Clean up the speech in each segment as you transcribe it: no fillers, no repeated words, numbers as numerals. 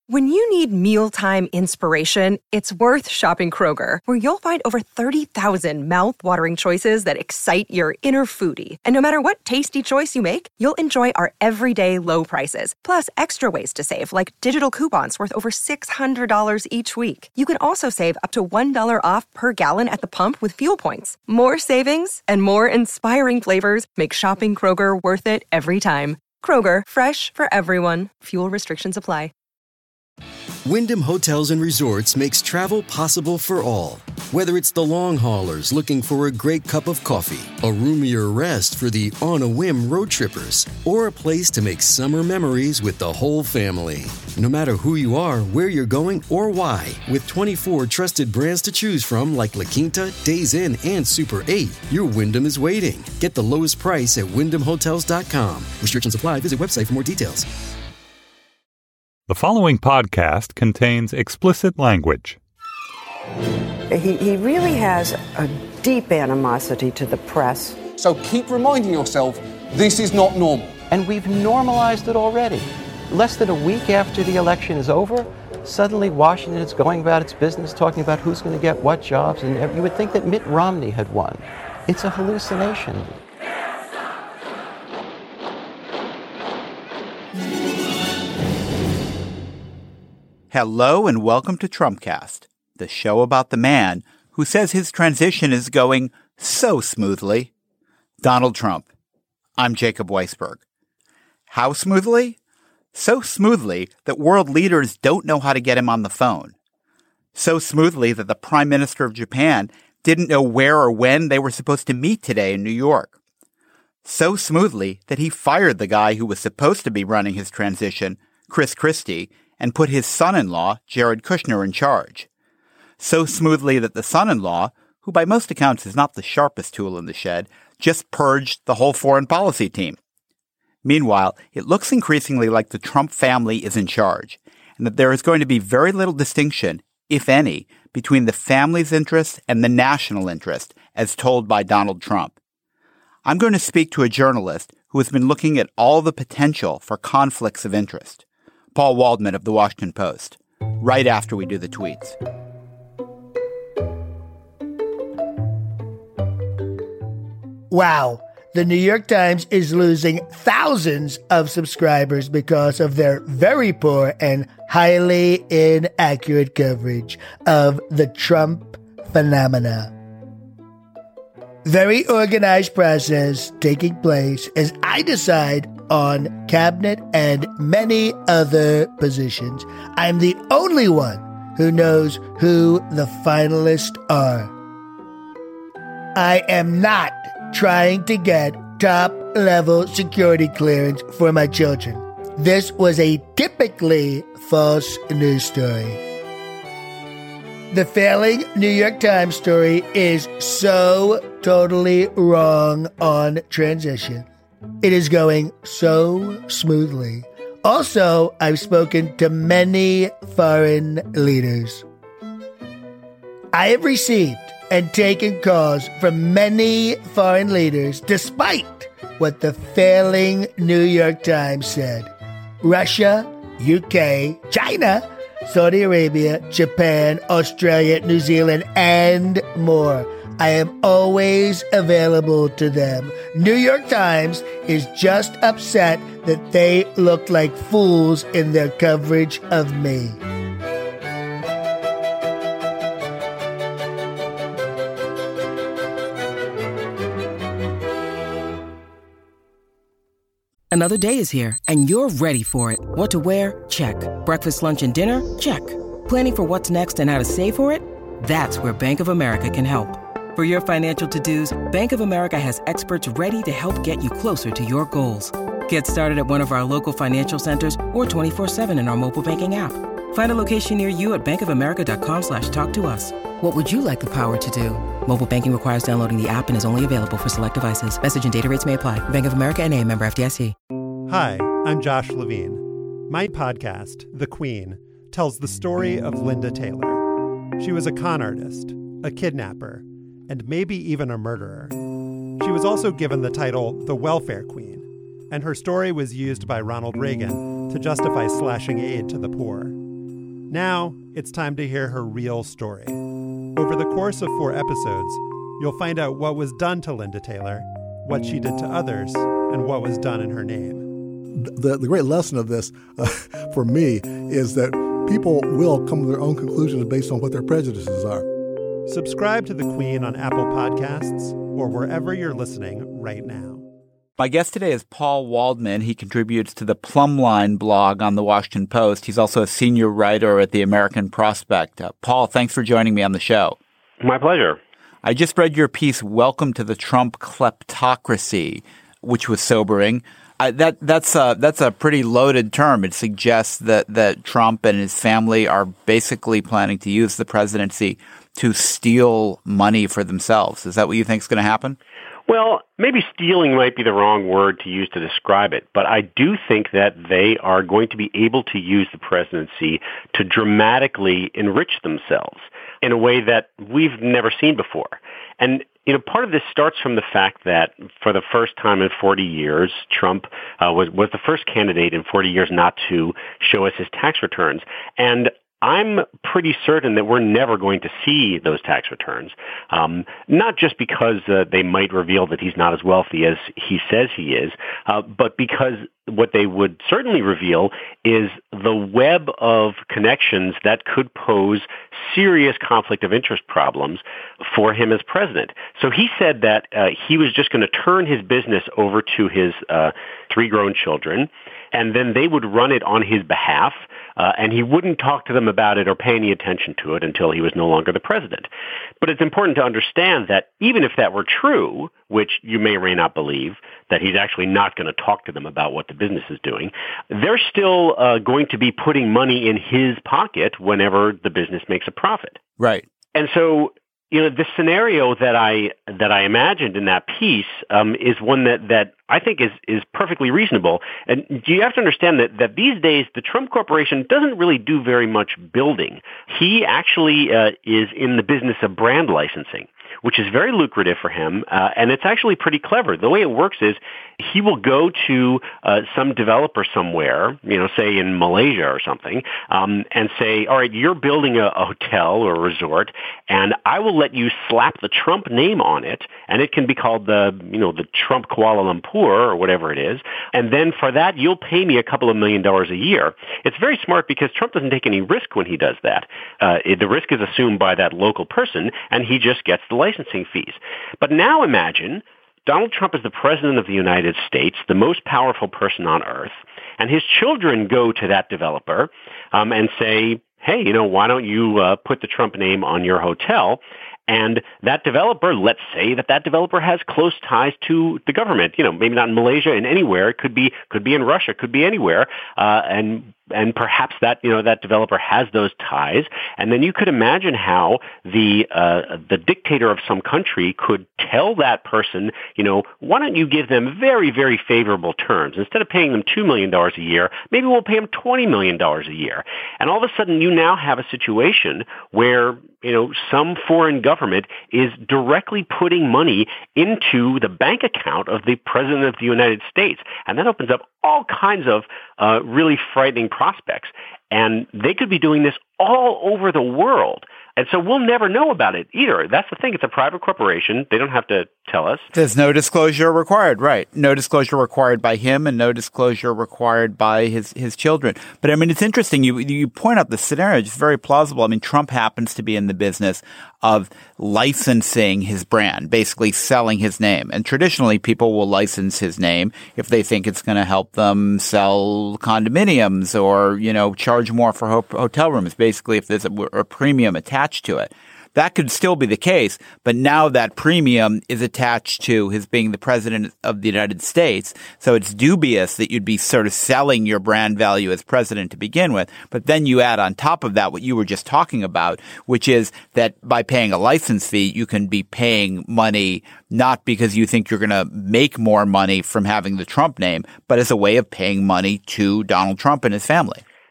When you need mealtime inspiration, it's worth shopping Kroger, where you'll find over 30,000 mouth-watering choices that excite your inner foodie. And no matter what tasty choice you make, you'll enjoy our everyday low prices, plus extra ways to save, like digital coupons worth over $600 each week. You can also save up to $1 off per gallon at the pump with fuel points. More savings and more inspiring flavors make shopping Kroger worth it every time. Kroger, fresh for everyone. Fuel restrictions apply. Wyndham Hotels and Resorts makes travel possible for all. Whether it's the long haulers looking for a great cup of coffee, a roomier rest for the on-a-whim road trippers, or a place to make summer memories with the whole family. No matter who you are, where you're going, or why, with 24 trusted brands to choose from like La Quinta, Days Inn, and Super 8, your Wyndham is waiting. Get the lowest price at WyndhamHotels.com. Restrictions apply. Visit website for more details. The following podcast contains explicit language. He really has a deep animosity to the press. So keep reminding yourself, this is not normal. And we've normalized it already. Less than a week after the election is over, suddenly Washington is going about its business, talking about who's going to get what jobs, and you would think that Mitt Romney had won. It's a hallucination. Hello and welcome to Trumpcast, the show about the man who says his transition is going so smoothly. Donald Trump. I'm Jacob Weisberg. How smoothly? So smoothly that world leaders don't know how to get him on the phone. So smoothly that the Prime Minister of Japan didn't know where or when they were supposed to meet today in New York. So smoothly that he fired the guy who was supposed to be running his transition, Chris Christie, and put his son-in-law, Jared Kushner, in charge. So smoothly that the son-in-law, who by most accounts is not the sharpest tool in the shed, just purged the whole foreign policy team. Meanwhile, it looks increasingly like the Trump family is in charge, and that there is going to be very little distinction, if any, between the family's interest and the national interest, as told by Donald Trump. I'm going to speak to a journalist who has been looking at all the potential for conflicts of interest. Paul Waldman of The Washington Post, right after we do the tweets. Wow. The New York Times is losing thousands of subscribers because of their very poor and highly inaccurate coverage of the Trump phenomena. Very organized process taking place as I decide on cabinet and many other positions. I'm the only one who knows who the finalists are. I am not trying to get top-level security clearance for my children. This was a typically false news story. The failing New York Times story is so totally wrong on transition. It is going so smoothly. Also, I've spoken to many foreign leaders. I have received and taken calls from many foreign leaders despite what the failing New York Times said. Russia, UK, China, Saudi Arabia, Japan, Australia, New Zealand, and more. I am always available to them. New York Times is just upset that they look like fools in their coverage of me. Another day is here, and you're ready for it. What to wear? Check. Breakfast, lunch, and dinner? Check. Planning for what's next and how to save for it? That's where Bank of America can help. For your financial to-dos, Bank of America has experts ready to help get you closer to your goals. Get started at one of our local financial centers or 24/7 in our mobile banking app. Find a location near you at bankofamerica.com/talktous. What would you like the power to do? Mobile banking requires downloading the app and is only available for select devices. Message and data rates may apply. Bank of America N.A., member FDIC. Hi, I'm Josh Levine. My podcast, The Queen, tells the story of Linda Taylor. She was a con artist, a kidnapper, and maybe even a murderer. She was also given the title the Welfare Queen, and her story was used by Ronald Reagan to justify slashing aid to the poor. Now, it's time to hear her real story. Over the course of 4 episodes, you'll find out what was done to Linda Taylor, what she did to others, and what was done in her name. The great lesson of this, for me, is that people will come to their own conclusions based on what their prejudices are. Subscribe to The Queen on Apple Podcasts or wherever you're listening right now. My guest today is Paul Waldman. He contributes to the Plumline blog on The Washington Post. He's also a senior writer at the American Prospect. Paul, thanks for joining me on the show. My pleasure. I just read your piece, Welcome to the Trump Kleptocracy, which was sobering. That's a pretty loaded term. It suggests that Trump and his family are basically planning to use the presidency to steal money for themselves. Is that what you think is going to happen? Well, maybe stealing might be the wrong word to use to describe it, but I do think that they are going to be able to use the presidency to dramatically enrich themselves in a way that we've never seen before. And part of this starts from the fact that for the first time in 40 years, Trump was the first candidate in 40 years not to show us his tax returns. And I'm pretty certain that we're never going to see those tax returns, not just because they might reveal that he's not as wealthy as he says he is, but because what they would certainly reveal is the web of connections that could pose serious conflict of interest problems for him as president. So he said that he was just going to turn his business over to his 3 grown children, and then they would run it on his behalf, and he wouldn't talk to them about it or pay any attention to it until he was no longer the president. But it's important to understand that even if that were true, which you may or may not believe, that he's actually not going to talk to them about what the business is doing, they're still going to be putting money in his pocket whenever the business makes a profit. Right. And so, the scenario that I imagined in that piece is one that I think is perfectly reasonable. And you have to understand that these days the Trump Corporation doesn't really do very much building. He actually is in the business of brand licensing, which is very lucrative for him, and it's actually pretty clever. The way it works is he will go to some developer somewhere, say in Malaysia or something, and say, all right, you're building a hotel or a resort, and I will let you slap the Trump name on it, and it can be called the Trump Kuala Lumpur or whatever it is, and then for that, you'll pay me a couple of $1 million a year. It's very smart because Trump doesn't take any risk when he does that. The risk is assumed by that local person, and he just gets the licensing fees. But now imagine Donald Trump is the president of the United States, the most powerful person on earth, and his children go to that developer and say, hey, why don't you put the Trump name on your hotel? And that developer, let's say that developer has close ties to the government, maybe not in Malaysia and anywhere. It could be in Russia, could be anywhere. And perhaps that developer has those ties. And then you could imagine how the dictator of some country could tell that person, why don't you give them very, very favorable terms? Instead of paying them $2 million a year, maybe we'll pay them $20 million a year. And all of a sudden you now have a situation where, some foreign government is directly putting money into the bank account of the president of the United States. And that opens up all kinds of really frightening prospects. And they could be doing this all over the world. And so we'll never know about it either. That's the thing. It's a private corporation. They don't have to tell us. There's no disclosure required, right? No disclosure required by him and no disclosure required by his children. But I mean, it's interesting. You point out the scenario. It's very plausible. I mean, Trump happens to be in the business of licensing his brand, basically selling his name. And traditionally, people will license his name if they think it's going to help them sell condominiums or, charge more for hotel rooms, basically if there's a premium attached to it. That could still be the case, but now that premium is attached to his being the president of the United States. So it's dubious that you'd be sort of selling your brand value as president to begin with. But then you add on top of that what you were just talking about, which is that by paying a license fee, you can be paying money not because you think you're going to make more money from having the Trump name, but as a way of paying money to Donald Trump and his family.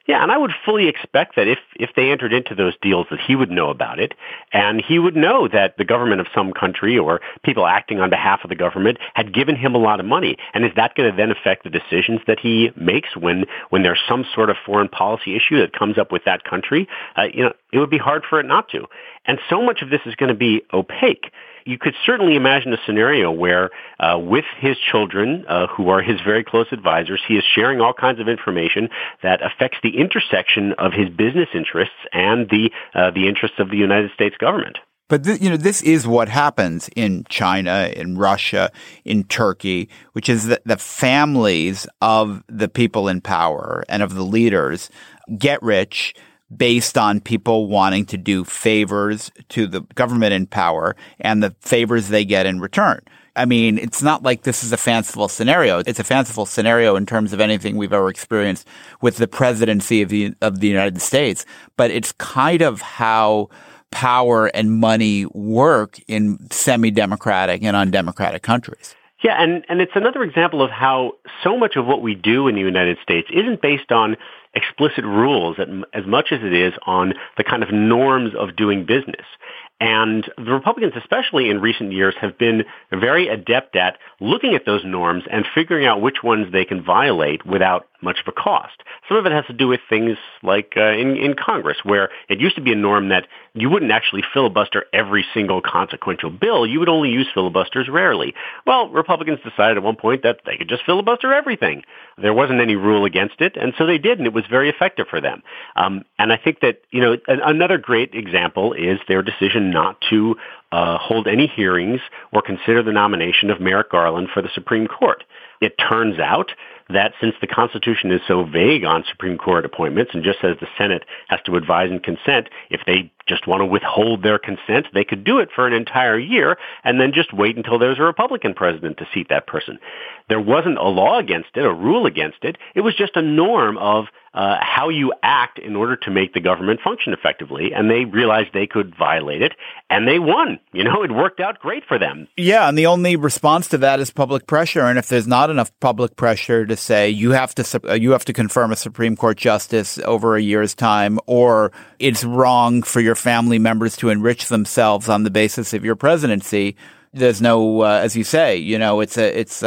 Yeah, and I would fully expect that if they entered into those deals that he would know about it, and he would know that the government of some country or people acting on behalf of the government had given him a lot of money. And is that going to then affect the decisions that he makes when there's some sort of foreign policy issue that comes up with that country? It would be hard for it not to. And so much of this is going to be opaque. You could certainly imagine a scenario where with his children, who are his very close advisors, he is sharing all kinds of information that affects the intersection of his business interests and the interests of the United States government. But this is what happens in China, in Russia, in Turkey, which is that the families of the people in power and of the leaders get rich based on people wanting to do favors to the government in power and the favors they get in return. I mean, it's not like this is a fanciful scenario. It's a fanciful scenario in terms of anything we've ever experienced with the presidency of the United States. But it's kind of how power and money work in semi-democratic and undemocratic countries. Yeah, and it's another example of how so much of what we do in the United States isn't based on explicit rules as much as it is on the kind of norms of doing business. And the Republicans, especially in recent years, have been very adept at looking at those norms and figuring out which ones they can violate without much of a cost. Some of it has to do with things like in Congress, where it used to be a norm that you wouldn't actually filibuster every single consequential bill. You would only use filibusters rarely. Well, Republicans decided at one point that they could just filibuster everything. There wasn't any rule against it, and so they did, and it was very effective for them. And I think that, another great example is their decision not to hold any hearings or consider the nomination of Merrick Garland for the Supreme Court. It turns out that since the Constitution is so vague on Supreme Court appointments and just says the Senate has to advise and consent, if they just want to withhold their consent, they could do it for an entire year and then just wait until there's a Republican president to seat that person. There wasn't a law against it, a rule against it. It was just a norm of how you act in order to make the government function effectively, and they realized they could violate it, and they won. It worked out great for them. Yeah, and the only response to that is public pressure, and if there's not enough public pressure to say you have to confirm a Supreme Court justice over a year's time, or it's wrong for your family members to enrich themselves on the basis of your presidency, there's no, as you say, it's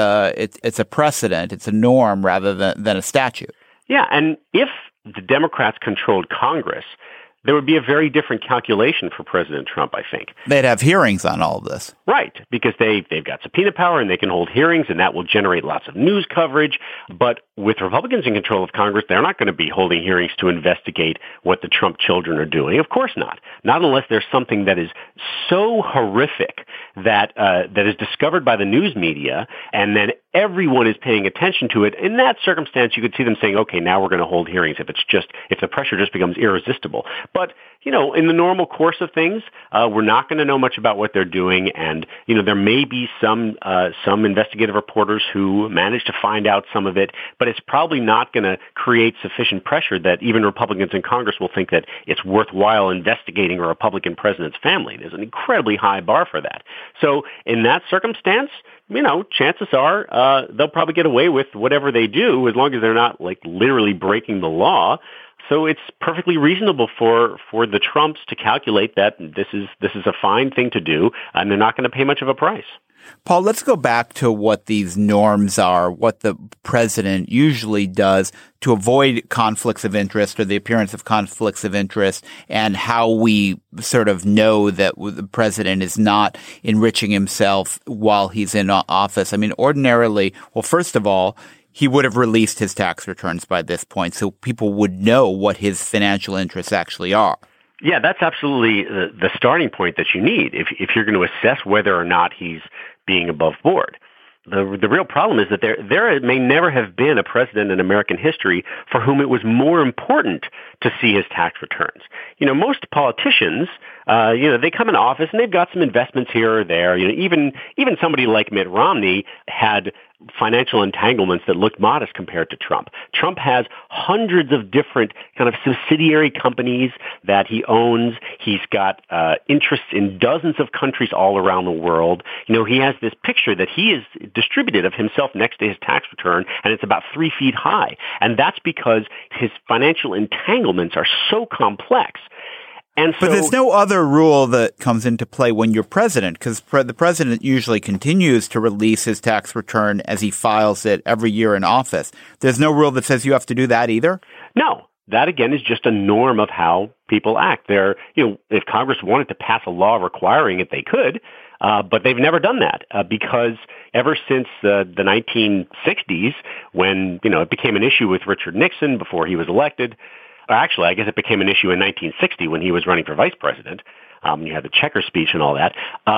a precedent, it's a norm rather than a statute. Yeah, and if the Democrats controlled Congress, there would be a very different calculation for President Trump, I think. They'd have hearings on all of this. Right, because they've got subpoena power and they can hold hearings, and that will generate lots of news coverage. But with Republicans in control of Congress, they're not going to be holding hearings to investigate what the Trump children are doing. Of course not. Not unless there's something that is so horrific that is discovered by the news media, and then everyone is paying attention to it. In that circumstance, you could see them saying, okay, now we're going to hold hearings if the pressure just becomes irresistible. But, in the normal course of things, we're not going to know much about what they're doing. And, there may be some investigative reporters who manage to find out some of it, but it's probably not going to create sufficient pressure that even Republicans in Congress will think that it's worthwhile investigating a Republican president's family. There's an incredibly high bar for that. So in that circumstance, chances are they'll probably get away with whatever they do as long as they're not literally breaking the law. So it's perfectly reasonable for the Trumps to calculate that this is a fine thing to do, and they're not going to pay much of a price. Paul, let's go back to what these norms are, what the president usually does to avoid conflicts of interest or the appearance of conflicts of interest, and how we sort of know that the president is not enriching himself while he's in office. I mean, ordinarily, well, first of all, he would have released his tax returns by this point, so people would know what his financial interests actually are. Yeah, that's absolutely the starting point that you need if you're going to assess whether or not he's being above board. The real problem is that there may never have been a president in American history for whom it was more important to see his tax returns. Most politicians, they come in office and they've got some investments here or there. Even somebody like Mitt Romney had financial entanglements that looked modest compared to Trump. Trump has hundreds of different kind of subsidiary companies that he owns. He's got interests in dozens of countries all around the world. He has this picture that he is distributed of himself next to his tax return, and it's about 3 feet high. And that's because his financial entanglements are so complex. But there's no other rule that comes into play when you're president, because the president usually continues to release his tax return as he files it every year in office. There's no rule that says you have to do that either? No. That, again, is just a norm of how people act. If Congress wanted to pass a law requiring it, they could, but they've never done that because ever since the 1960s, when, it became an issue with Richard Nixon before he was elected. Actually, I guess it became an issue in 1960 when he was running for vice president. You had the Checker speech and all that.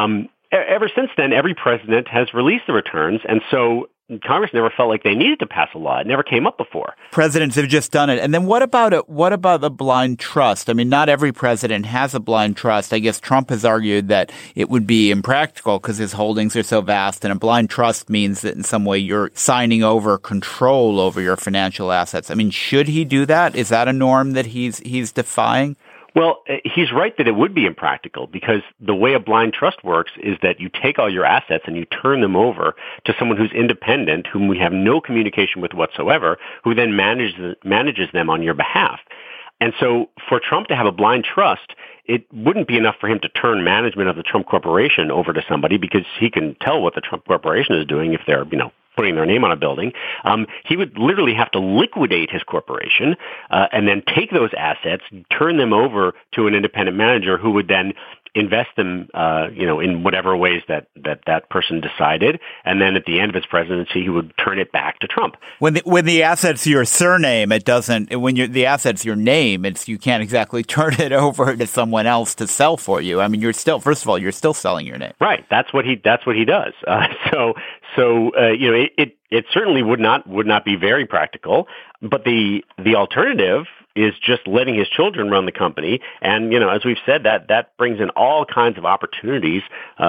Ever since then, every president has released the returns, and so Congress never felt like they needed to pass a law. It never came up before. Presidents have just done it. And then what about the blind trust? I mean, not every president has a blind trust. I guess Trump has argued that it would be impractical because his holdings are so vast. And a blind trust means that in some way you're signing over control over your financial assets. I mean, should he do that? Is that a norm that he's defying? Well, he's right that it would be impractical because the way a blind trust works is that you take all your assets and you turn them over to someone who's independent, whom we have no communication with whatsoever, who then manages them on your behalf. And so for Trump to have a blind trust, it wouldn't be enough for him to turn management of the Trump Corporation over to somebody because he can tell what the Trump Corporation is doing if they're, putting their name on a building. He would literally have to liquidate his corporation and then take those assets, turn them over to an independent manager who would then invest them, in whatever ways that person decided. And then at the end of his presidency, he would turn it back to Trump. When the asset's your surname, it doesn't. When the asset's your name, you can't exactly turn it over to someone else to sell for you. I mean, you're still selling your name. Right. That's what he does. It certainly would not be very practical. But the alternative is just letting his children run the company. And, as we've said, that brings in all kinds of opportunities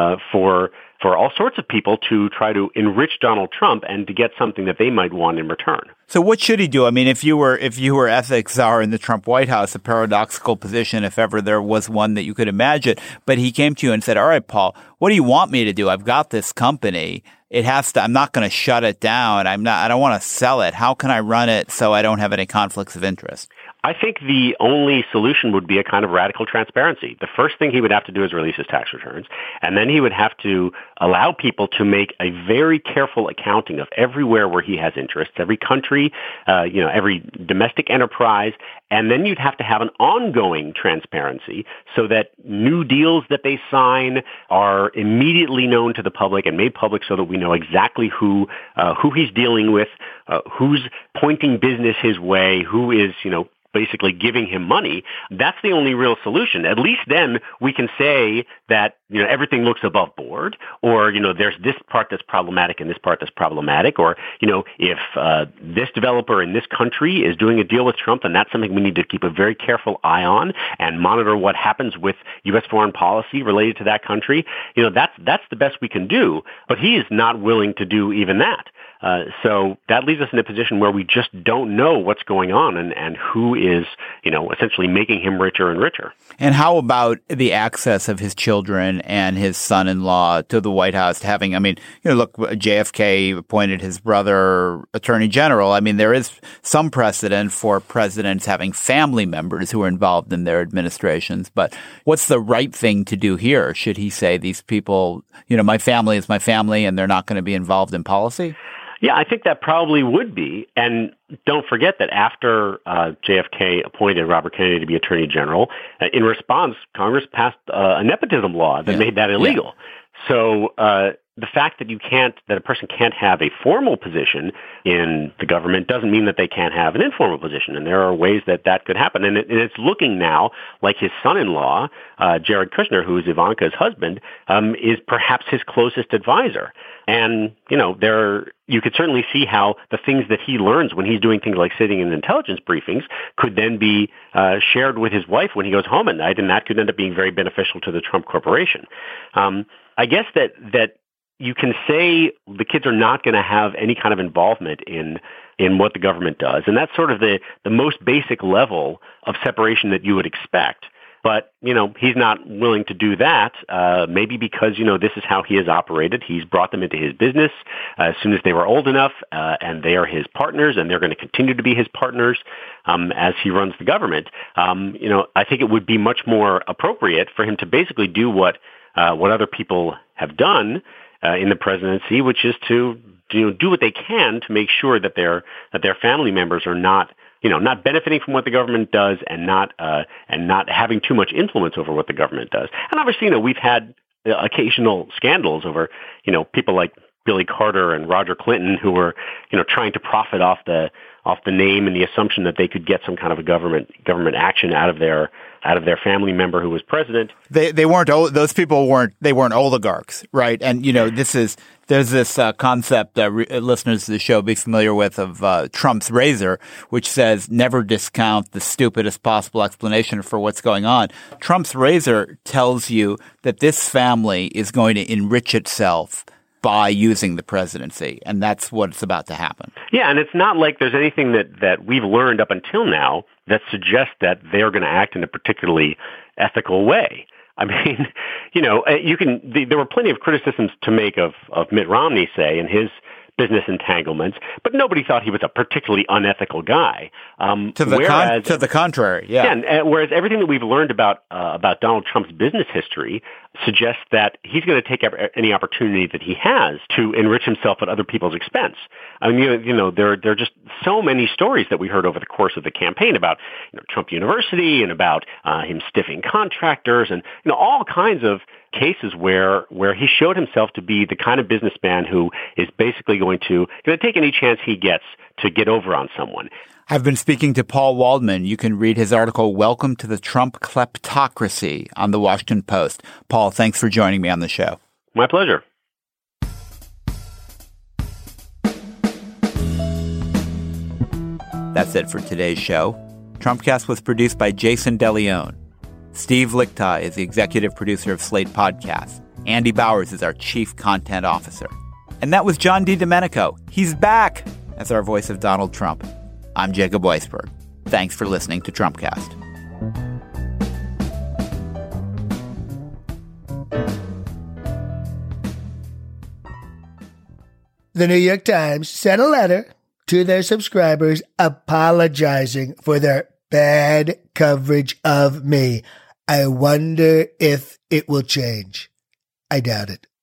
for all sorts of people to try to enrich Donald Trump and to get something that they might want in return. So what should he do? I mean, if you were ethics czar in the Trump White House, a paradoxical position if ever there was one that you could imagine, but he came to you and said, all right, Paul, what do you want me to do? I've got this company. I'm not going to shut it down. I don't want to sell it. How can I run it so I don't have any conflicts of interest? I think the only solution would be a kind of radical transparency. The first thing he would have to do is release his tax returns, and then he would have to allow people to make a very careful accounting of everywhere where he has interests, every country, every domestic enterprise, and then you'd have to have an ongoing transparency so that new deals that they sign are immediately known to the public and made public so that we know exactly who he's dealing with, who's pointing business his way, who is, basically giving him money. That's the only real solution. At least then we can say that, everything looks above board, or, there's this part that's problematic and this part that's problematic, or, if this developer in this country is doing a deal with Trump, then that's something we need to keep a very careful eye on and monitor what happens with U.S. foreign policy related to that country. That's the best we can do, but he is not willing to do even that. So that leaves us in a position where we just don't know what's going on and who is, essentially making him richer and richer. And how about the access of his children and his son-in-law to the White House having, look, JFK appointed his brother attorney general. I mean, there is some precedent for presidents having family members who are involved in their administrations. But what's the right thing to do here? Should he say these people, my family is my family and they're not going to be involved in policy? Yeah, I think that probably would be. And don't forget that after JFK appointed Robert Kennedy to be Attorney General, in response, Congress passed a nepotism law that made that illegal. Yeah. So the fact that a person can't have a formal position in the government doesn't mean that they can't have an informal position. And there are ways that could happen. And it's looking now like his son-in-law, Jared Kushner, who is Ivanka's husband, is perhaps his closest advisor. And, you could certainly see how the things that he learns when he's doing things like sitting in intelligence briefings could then be shared with his wife when he goes home at night, and that could end up being very beneficial to the Trump Corporation. I guess that you can say the kids are not going to have any kind of involvement in what the government does. And that's sort of the most basic level of separation that you would expect. But, he's not willing to do that, maybe because, this is how he has operated. He's brought them into his business as soon as they were old enough, and they are his partners, and they're going to continue to be his partners as he runs the government. I think it would be much more appropriate for him to basically do what other people have done in the presidency, which is to do what they can to make sure that their family members are not benefiting from what the government does and not having too much influence over what the government does. And obviously, we've had occasional scandals over, people like Billy Carter and Roger Clinton who were, trying to profit off the name and the assumption that they could get some kind of a government action out of their family member who was president. They weren't those people weren't oligarchs, right? And there's this concept listeners to the show be familiar with of Trump's razor, which says never discount the stupidest possible explanation for what's going on. Trump's razor tells you that this family is going to enrich itself by using the presidency, and that's what's about to happen. Yeah, and it's not like there's anything that we've learned up until now that suggests that they're going to act in a particularly ethical way. I mean, there were plenty of criticisms to make of Mitt Romney, say, and his business entanglements, but nobody thought he was a particularly unethical guy. To the contrary, yeah. And whereas everything that we've learned about Donald Trump's business history suggests that he's going to take any opportunity that he has to enrich himself at other people's expense. I mean, there are just so many stories that we heard over the course of the campaign about Trump University and about him stiffing contractors and all kinds of cases where he showed himself to be the kind of businessman who is basically going to take any chance he gets to get over on someone. I've been speaking to Paul Waldman. You can read his article, Welcome to the Trump Kleptocracy, on the Washington Post. Paul, thanks for joining me on the show. My pleasure. That's it for today's show. Trumpcast was produced by Jason DeLeon. Steve Lichtai is the executive producer of Slate Podcasts. Andy Bowers is our chief content officer. And that was John DiDomenico. He's back as our voice of Donald Trump. I'm Jacob Weisberg. Thanks for listening to Trumpcast. The New York Times sent a letter to their subscribers apologizing for their bad coverage of me. I wonder if it will change. I doubt it.